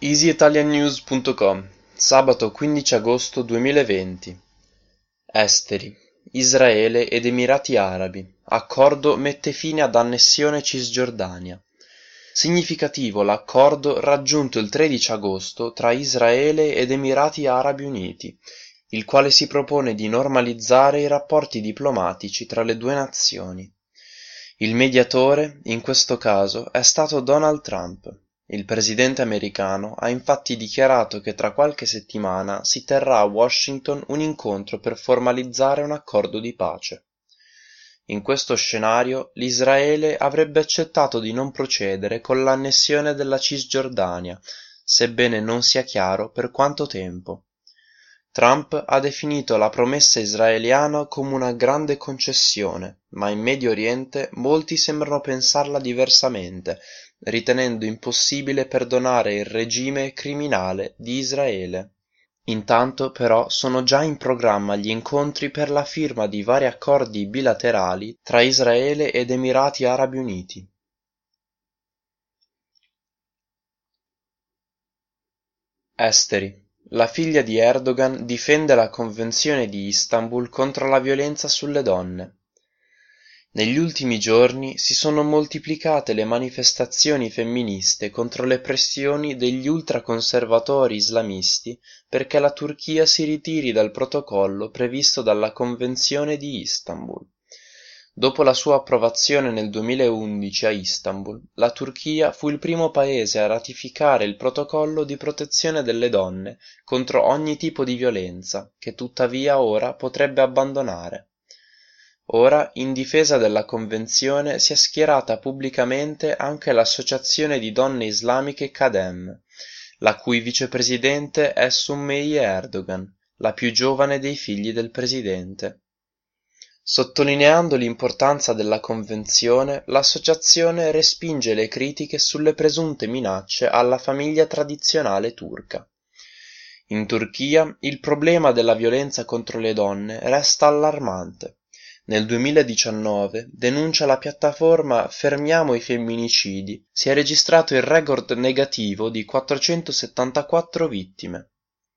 EasyItalianNews.com, sabato 15 agosto 2020. Esteri, Israele ed Emirati Arabi. Accordo mette fine ad annessione Cisgiordania. Significativo l'accordo raggiunto il 13 agosto tra Israele ed Emirati Arabi Uniti, il quale si propone di normalizzare i rapporti diplomatici tra le due nazioni. Il mediatore, in questo caso, è stato Donald Trump. Il presidente americano ha infatti dichiarato che tra qualche settimana si terrà a Washington un incontro per formalizzare un accordo di pace. In questo scenario, l'Israele avrebbe accettato di non procedere con l'annessione della Cisgiordania, sebbene non sia chiaro per quanto tempo. Trump ha definito la promessa israeliana come una grande concessione, ma in Medio Oriente molti sembrano pensarla diversamente, ritenendo impossibile perdonare il regime criminale di Israele. Intanto però sono già in programma gli incontri per la firma di vari accordi bilaterali tra Israele ed Emirati Arabi Uniti. Esteri. La figlia di Erdogan difende la Convenzione di Istanbul contro la violenza sulle donne. Negli ultimi giorni si sono moltiplicate le manifestazioni femministe contro le pressioni degli ultraconservatori islamisti perché la Turchia si ritiri dal protocollo previsto dalla Convenzione di Istanbul. Dopo la sua approvazione nel 2011 a Istanbul, la Turchia fu il primo paese a ratificare il protocollo di protezione delle donne contro ogni tipo di violenza, che tuttavia ora potrebbe abbandonare. Ora, in difesa della Convenzione, si è schierata pubblicamente anche l'Associazione di donne islamiche Kadem, la cui vicepresidente è Sumeyye Erdogan, la più giovane dei figli del presidente. Sottolineando l'importanza della Convenzione, l'associazione respinge le critiche sulle presunte minacce alla famiglia tradizionale turca. In Turchia il problema della violenza contro le donne resta allarmante. Nel 2019, denuncia la piattaforma Fermiamo i femminicidi, si è registrato il record negativo di 474 vittime.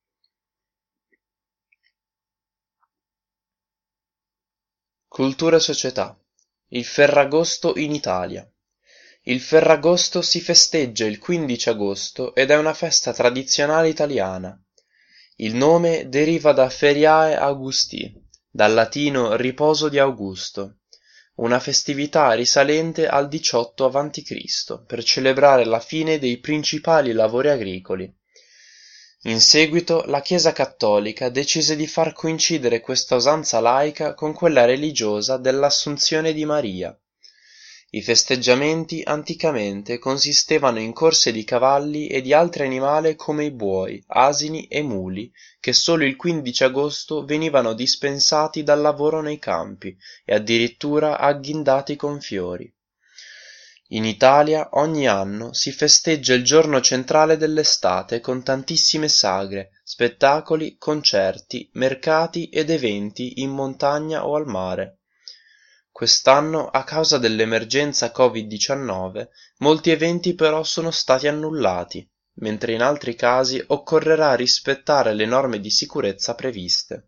Cultura e società. Il Ferragosto in Italia. Il Ferragosto si festeggia il 15 agosto ed è una festa tradizionale italiana. Il nome deriva da Feriae Augusti, dal latino riposo di Augusto, una festività risalente al 18 a.C., per celebrare la fine dei principali lavori agricoli. In seguito la Chiesa cattolica decise di far coincidere questa usanza laica con quella religiosa dell'Assunzione di Maria. I festeggiamenti anticamente consistevano in corse di cavalli e di altri animali come i buoi, asini e muli, che solo il 15 agosto venivano dispensati dal lavoro nei campi e addirittura agghindati con fiori. In Italia ogni anno si festeggia il giorno centrale dell'estate con tantissime sagre, spettacoli, concerti, mercati ed eventi in montagna o al mare. Quest'anno, a causa dell'emergenza Covid-19, molti eventi però sono stati annullati, mentre in altri casi occorrerà rispettare le norme di sicurezza previste.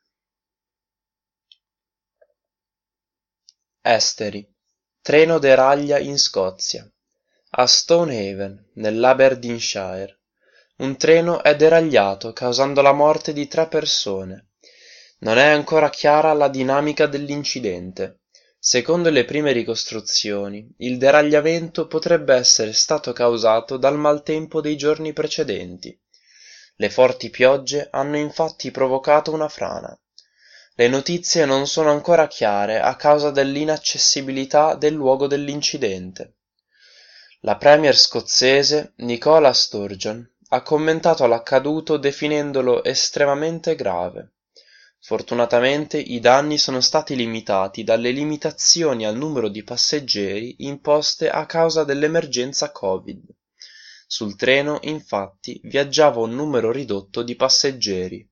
Esteri. Treno deraglia in Scozia. A Stonehaven, nell'Aberdeenshire, un treno è deragliato causando la morte di 3 persone. Non è ancora chiara la dinamica dell'incidente. Secondo le prime ricostruzioni, il deragliamento potrebbe essere stato causato dal maltempo dei giorni precedenti. Le forti piogge hanno infatti provocato una frana. Le notizie non sono ancora chiare a causa dell'inaccessibilità del luogo dell'incidente. La premier scozzese Nicola Sturgeon ha commentato l'accaduto definendolo estremamente grave. Fortunatamente i danni sono stati limitati dalle limitazioni al numero di passeggeri imposte a causa dell'emergenza Covid. Sul treno, infatti, viaggiava un numero ridotto di passeggeri.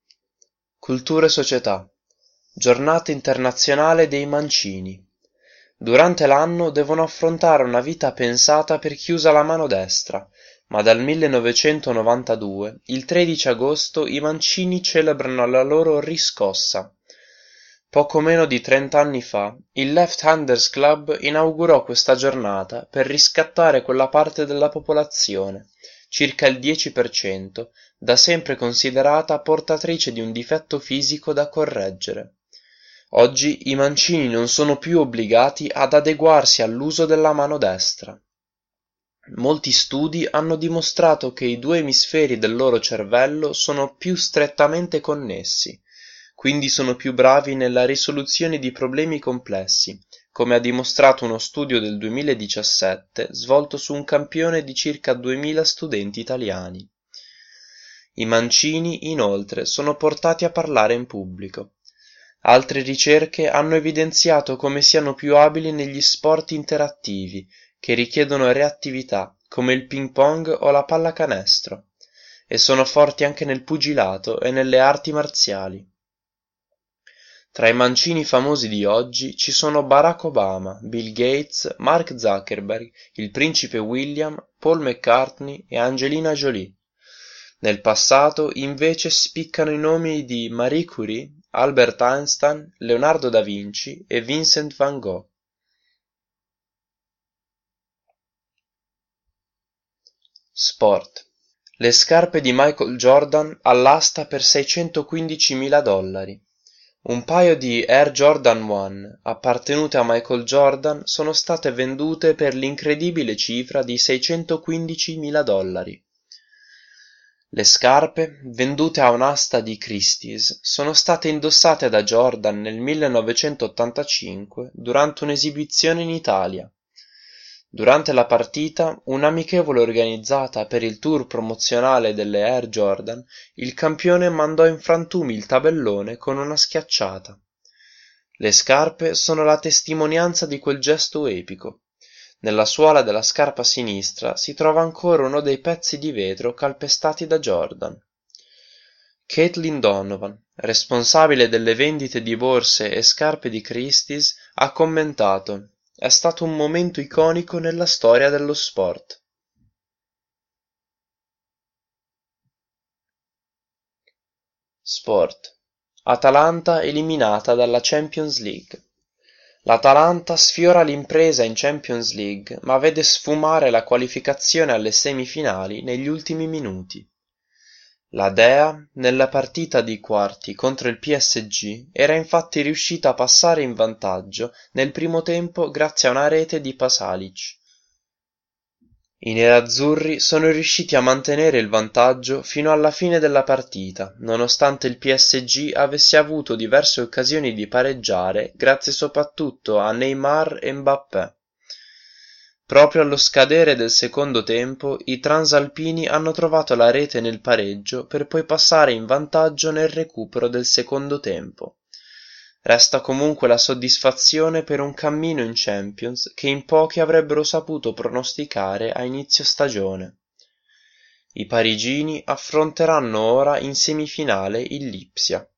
Cultura e società. Giornata internazionale dei mancini. Durante l'anno devono affrontare una vita pensata per chi usa la mano destra, ma dal 1992, il 13 agosto, i mancini celebrano la loro riscossa. Poco meno di 30 anni fa, il Left Handers Club inaugurò questa giornata per riscattare quella parte della popolazione, circa il 10%, da sempre considerata portatrice di un difetto fisico da correggere. Oggi i mancini non sono più obbligati ad adeguarsi all'uso della mano destra. Molti studi hanno dimostrato che i due emisferi del loro cervello sono più strettamente connessi, quindi sono più bravi nella risoluzione di problemi complessi, come ha dimostrato uno studio del 2017 svolto su un campione di circa 2000 studenti italiani. I mancini, inoltre, sono portati a parlare in pubblico. Altre ricerche hanno evidenziato come siano più abili negli sport interattivi, che richiedono reattività, come il ping pong o la pallacanestro, e sono forti anche nel pugilato e nelle arti marziali. Tra i mancini famosi di oggi ci sono Barack Obama, Bill Gates, Mark Zuckerberg, il principe William, Paul McCartney e Angelina Jolie. Nel passato invece spiccano i nomi di Marie Curie, Albert Einstein, Leonardo da Vinci e Vincent van Gogh. Sport. Le scarpe di Michael Jordan all'asta per $615.000. Un paio di Air Jordan 1 appartenute a Michael Jordan sono state vendute per l'incredibile cifra di $615.000. Le scarpe, vendute a un'asta di Christie's, sono state indossate da Jordan nel 1985 durante un'esibizione in Italia. Durante la partita, un'amichevole organizzata per il tour promozionale delle Air Jordan, il campione mandò in frantumi il tabellone con una schiacciata. Le scarpe sono la testimonianza di quel gesto epico. Nella suola della scarpa sinistra si trova ancora uno dei pezzi di vetro calpestati da Jordan. Caitlin Donovan, responsabile delle vendite di borse e scarpe di Christie's, ha commentato: «È stato un momento iconico nella storia dello sport». Sport. Atalanta eliminata dalla Champions League. L'Atalanta sfiora l'impresa in Champions League, ma vede sfumare la qualificazione alle semifinali negli ultimi minuti. La Dea, nella partita di quarti contro il PSG, era infatti riuscita a passare in vantaggio nel primo tempo grazie a una rete di Pasalic. I nerazzurri sono riusciti a mantenere il vantaggio fino alla fine della partita, nonostante il PSG avesse avuto diverse occasioni di pareggiare grazie soprattutto a Neymar e Mbappé. Proprio allo scadere del secondo tempo, i transalpini hanno trovato la rete nel pareggio per poi passare in vantaggio nel recupero del secondo tempo. Resta comunque la soddisfazione per un cammino in Champions che in pochi avrebbero saputo pronosticare a inizio stagione. I parigini affronteranno ora in semifinale il Lipsia.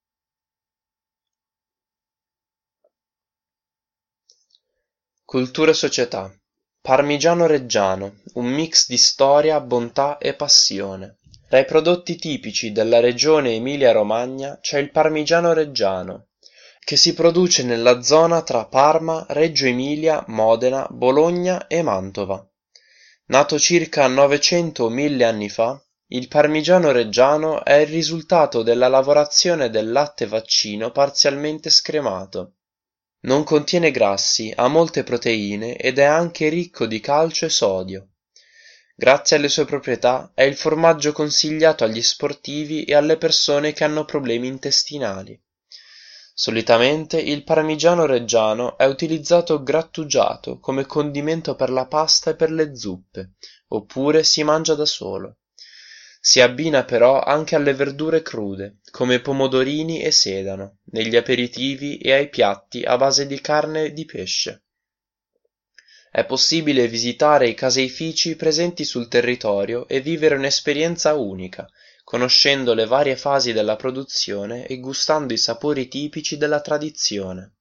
Cultura e società. Parmigiano Reggiano, un mix di storia, bontà e passione. Tra i prodotti tipici della regione Emilia-Romagna c'è il Parmigiano Reggiano, che si produce nella zona tra Parma, Reggio Emilia, Modena, Bologna e Mantova. Nato circa 900.000 anni fa, il Parmigiano Reggiano è il risultato della lavorazione del latte vaccino parzialmente scremato. Non contiene grassi, ha molte proteine ed è anche ricco di calcio e sodio. Grazie alle sue proprietà è il formaggio consigliato agli sportivi e alle persone che hanno problemi intestinali. Solitamente il Parmigiano Reggiano è utilizzato grattugiato come condimento per la pasta e per le zuppe, oppure si mangia da solo. Si abbina però anche alle verdure crude, come pomodorini e sedano, negli aperitivi e ai piatti a base di carne e di pesce. È possibile visitare i caseifici presenti sul territorio e vivere un'esperienza unica, conoscendo le varie fasi della produzione e gustando i sapori tipici della tradizione.